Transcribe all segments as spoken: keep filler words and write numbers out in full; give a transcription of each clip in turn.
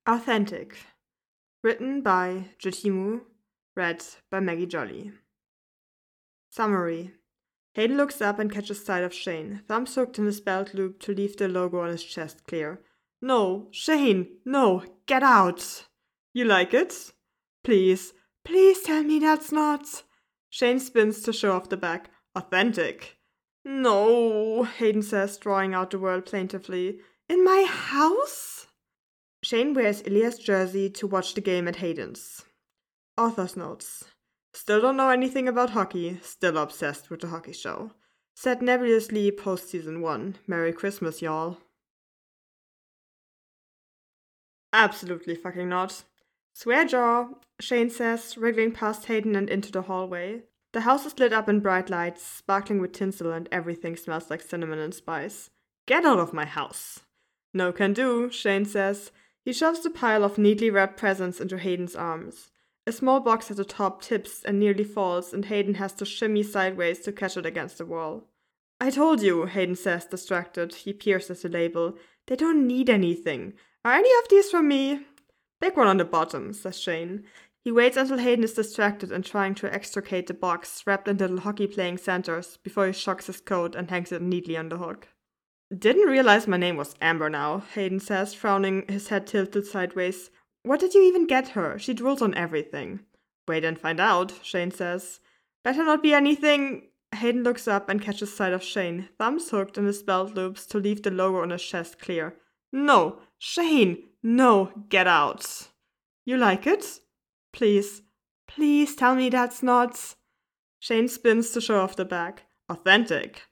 Authentic. Written by Jitimu. Read by Maggie Jolly. Summary. Hayden looks up and catches sight of Shane, thumbs hooked in his belt loop to leave the logo on his chest clear. No, Shane, no, get out! You like it? Please, please tell me that's not. Shane spins to show off the back. Authentic. No, Hayden says, drawing out the word plaintively. In my house? Shane wears Ilya's jersey to watch the game at Hayden's. Author's notes. Still don't know anything about hockey, still obsessed with the hockey show. Said nebulously post-season one. Merry Christmas, y'all. Absolutely fucking not. Swear jaw, Shane says, wriggling past Hayden and into the hallway. The house is lit up in bright lights, sparkling with tinsel, and everything smells like cinnamon and spice. Get out of my house. No can do, Shane says. He shoves the pile of neatly wrapped presents into Hayden's arms. A small box at the top tips and nearly falls, and Hayden has to shimmy sideways to catch it against the wall. I told you, Hayden says, distracted. He peers at the label. They don't need anything. Are any of these for me? Big one on the bottom, says Shane. He waits until Hayden is distracted and trying to extricate the box wrapped in little hockey-playing centers before he shocks his coat and hangs it neatly on the hook. Didn't realize my name was Amber now, Hayden says, frowning, his head tilted sideways. What did you even get her? She drools on everything. Wait and find out, Shane says. Better not be anything. Hayden looks up and catches sight of Shane, thumbs hooked in his belt loops to leave the logo on his chest clear. No, Shane, no, get out. You like it? Please, please tell me that's not. Shane spins to show off the back. Authentic.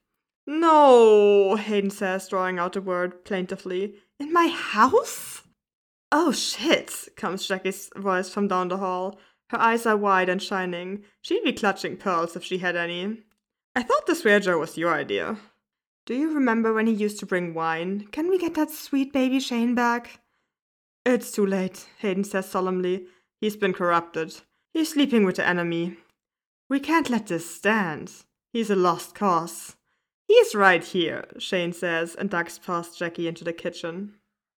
No, Hayden says, drawing out the word plaintively. In my house? Oh shit, comes Jackie's voice from down the hall. Her eyes are wide and shining. She'd be clutching pearls if she had any. I thought the swear jar was your idea. Do you remember when he used to bring wine? Can we get that sweet baby Shane back? It's too late, Hayden says solemnly. He's been corrupted. He's sleeping with the enemy. We can't let this stand. He's a lost cause. He's right here, Shane says, and ducks past Jackie into the kitchen.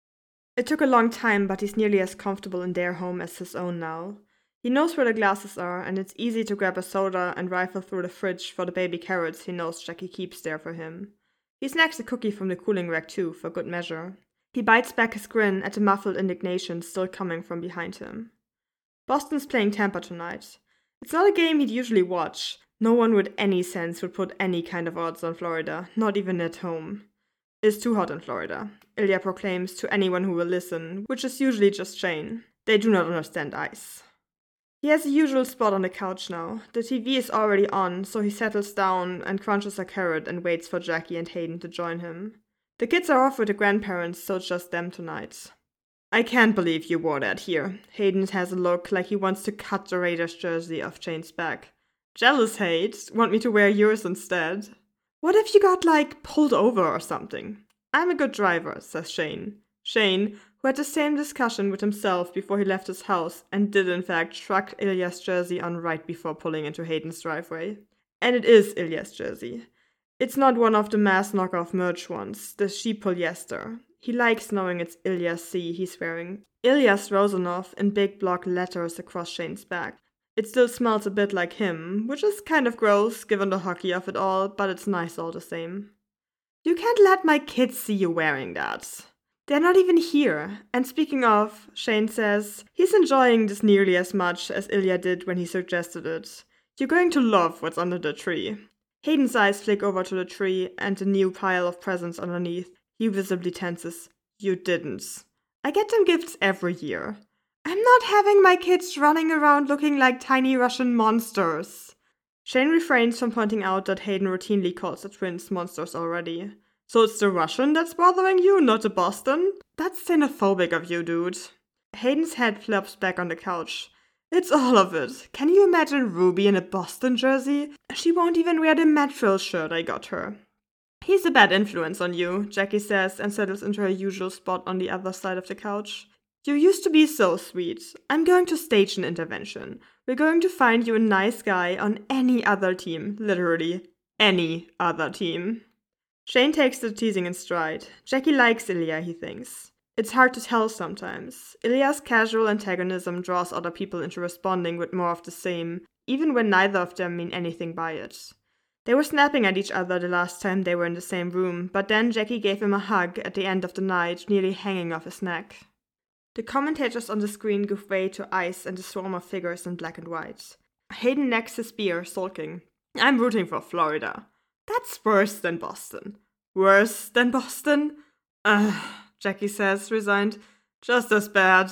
It took a long time, but he's nearly as comfortable in their home as his own now. He knows where the glasses are, and it's easy to grab a soda and rifle through the fridge for the baby carrots he knows Jackie keeps there for him. He snacks a cookie from the cooling rack too, for good measure. He bites back his grin at the muffled indignation still coming from behind him. Boston's playing Tampa tonight. It's not a game he'd usually watch. No one with any sense would put any kind of odds on Florida, not even at home. It's too hot in Florida, Ilya proclaims to anyone who will listen, which is usually just Shane. They do not understand ice. He has a usual spot on the couch now. The T V is already on, so he settles down and crunches a carrot and waits for Jackie and Hayden to join him. The kids are off with the grandparents, so it's just them tonight. I can't believe you wore that here. Hayden has a look like he wants to cut the Raiders jersey off Shane's back. Jealous, Hate? Want me to wear yours instead? What if you got, like, pulled over or something? I'm a good driver, says Shane. Shane, who had the same discussion with himself before he left his house and did in fact truck Ilya's jersey on right before pulling into Hayden's driveway. And it is Ilya's jersey. It's not one of the mass knockoff merch ones, the sheep polyester. He likes knowing it's Ilya's C he's wearing. Ilya's Rozanov in big block letters across Shane's back. It still smells a bit like him, which is kind of gross given the hockey of it all, but it's nice all the same. You can't let my kids see you wearing that. They're not even here. And speaking of, Shane says, he's enjoying this nearly as much as Ilya did when he suggested it. You're going to love what's under the tree. Hayden's eyes flick over to the tree and the new pile of presents underneath. He visibly tenses. You didn't. I get them gifts every year. I'm not having my kids running around looking like tiny Russian monsters. Shane refrains from pointing out that Hayden routinely calls the twins monsters already. So it's the Russian that's bothering you, not the Boston? That's xenophobic of you, dude. Hayden's head flops back on the couch. It's all of it. Can you imagine Ruby in a Boston jersey? She won't even wear the Metro shirt I got her. He's a bad influence on you, Jackie says and settles into her usual spot on the other side of the couch. You used to be so sweet. I'm going to stage an intervention. We're going to find you a nice guy on any other team. Literally, any other team. Shane takes the teasing in stride. Jackie likes Ilya, he thinks. It's hard to tell sometimes. Ilya's casual antagonism draws other people into responding with more of the same, even when neither of them mean anything by it. They were snapping at each other the last time they were in the same room, but then Jackie gave him a hug at the end of the night, nearly hanging off his neck. The commentators on the screen give way to ice and a swarm of figures in black and white. Hayden necks his beer, sulking. I'm rooting for Florida. That's worse than Boston. Worse than Boston? Ugh, Jackie says, resigned. Just as bad.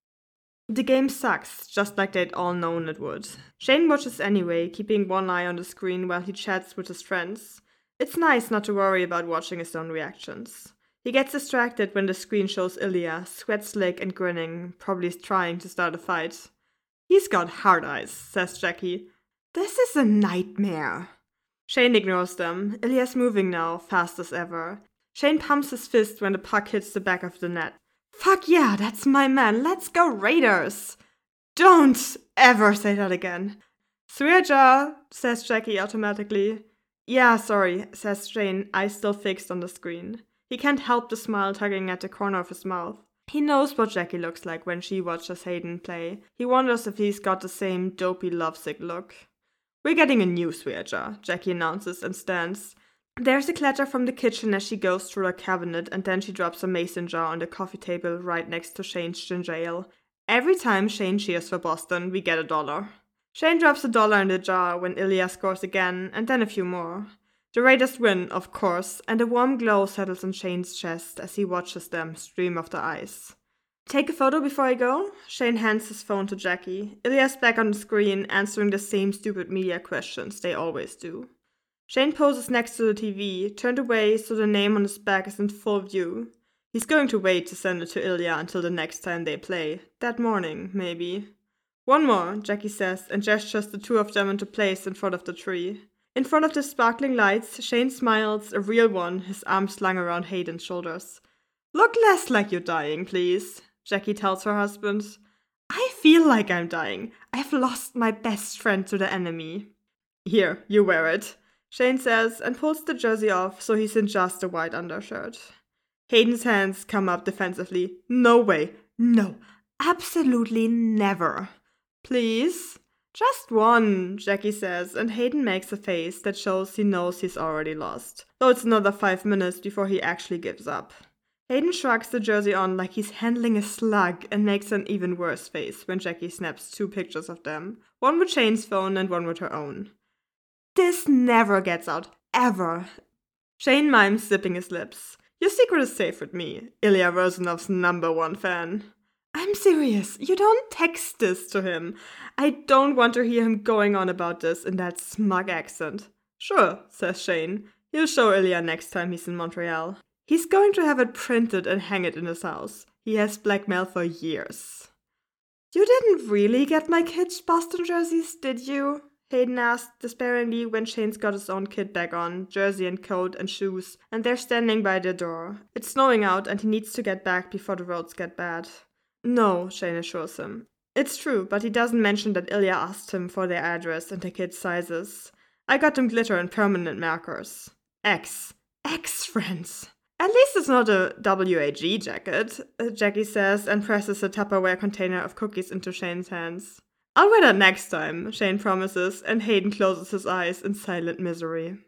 The game sucks, just like they'd all known it would. Shane watches anyway, keeping one eye on the screen while he chats with his friends. It's nice not to worry about watching his own reactions. He gets distracted when the screen shows Ilya, sweat slick and grinning, probably trying to start a fight. He's got hard eyes, says Jackie. This is a nightmare. Shane ignores them. Ilya's moving now, fast as ever. Shane pumps his fist when the puck hits the back of the net. Fuck yeah, that's my man. Let's go Raiders. Don't ever say that again. Swearja, says Jackie automatically. Yeah, sorry, says Shane, eyes still fixed on the screen. He can't help the smile tugging at the corner of his mouth. He knows what Jackie looks like when she watches Hayden play. He wonders if he's got the same dopey lovesick look. We're getting a new Swearja, Jackie announces and stands. There's a clatter from the kitchen as she goes through her cabinet, and then she drops a mason jar on the coffee table right next to Shane's ginger ale. Every time Shane cheers for Boston, we get a dollar. Shane drops a dollar in the jar when Ilya scores again, and then a few more. The Raiders win, of course, and a warm glow settles on Shane's chest as he watches them stream off the ice. Take a photo before I go? Shane hands his phone to Jackie. Ilya's back on the screen, answering the same stupid media questions they always do. Shane poses next to the T V, turned away so the name on his back is in full view. He's going to wait to send it to Ilya until the next time they play. That morning, maybe. One more, Jackie says, and gestures the two of them into place in front of the tree. In front of the sparkling lights, Shane smiles, a real one, his arm slung around Hayden's shoulders. Look less like you're dying, please, Jackie tells her husband. I feel like I'm dying. I've lost my best friend to the enemy. Here, you wear it, Shane says, and pulls the jersey off so he's in just a white undershirt. Hayden's hands come up defensively. No way. No. Absolutely never. Please? Just one, Jackie says, and Hayden makes a face that shows he knows he's already lost, though it's another five minutes before he actually gives up. Hayden shrugs the jersey on like he's handling a slug and makes an even worse face when Jackie snaps two pictures of them, one with Shane's phone and one with her own. This never gets out, ever. Shane mimes zipping his lips. Your secret is safe with me, Ilya Verzinov's number one fan. I'm serious, you don't text this to him. I don't want to hear him going on about this in that smug accent. Sure, says Shane. He'll show Ilya next time he's in Montreal. He's going to have it printed and hang it in his house. He has blackmail for years. You didn't really get my kids' Boston jerseys, did you? Hayden asked despairingly when Shane's got his own kit back on, jersey and coat and shoes, and they're standing by the door. It's snowing out and he needs to get back before the roads get bad. No, Shane assures him. It's true, but he doesn't mention that Ilya asked him for their address and their kids' sizes. I got them glitter and permanent markers. Ex. Ex-friends. At least it's not a W A G jacket, Jackie says and presses a Tupperware container of cookies into Shane's hands. I'll wear that next time, Shane promises, and Hayden closes his eyes in silent misery.